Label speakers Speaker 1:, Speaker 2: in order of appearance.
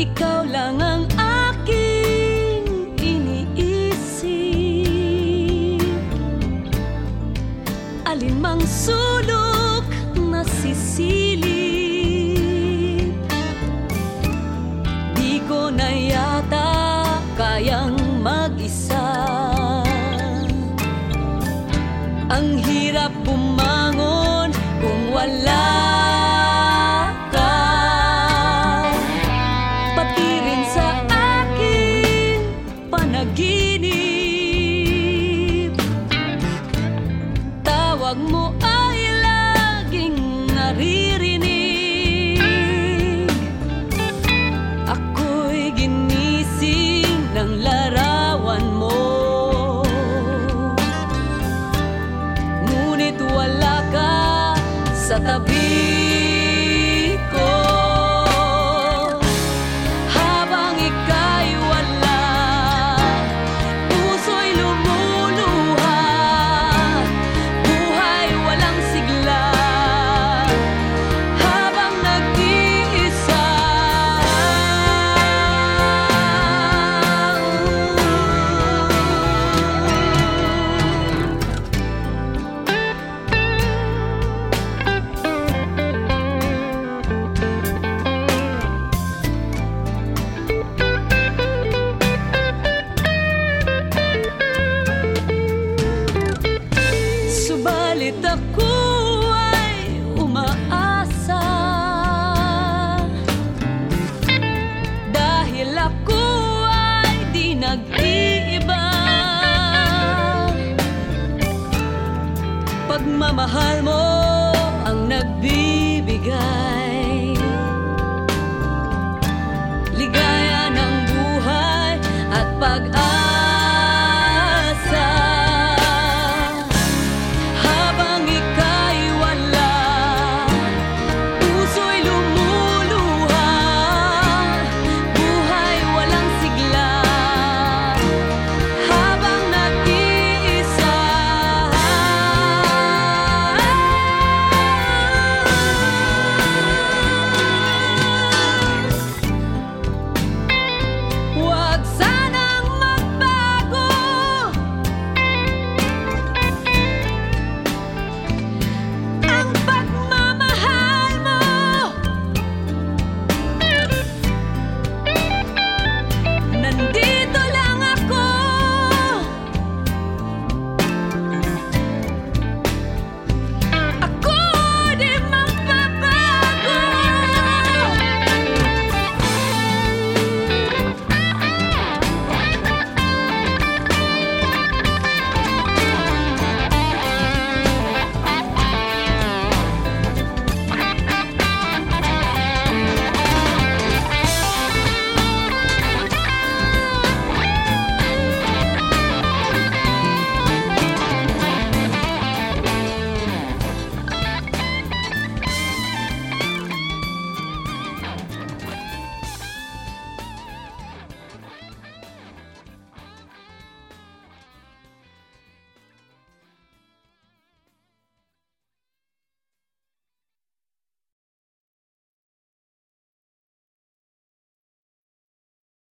Speaker 1: ikaw lang ang aking iniisip. Alinmang sulok na sisilip, di ko na yata kayang mag-isa. Ang hirap bumangon kung wala ka, pati rin sa aking panaginip. Tawag mo ay laging naririnig. Ako'y ginising ng larawan mo, ngunit wala ka sa tabi.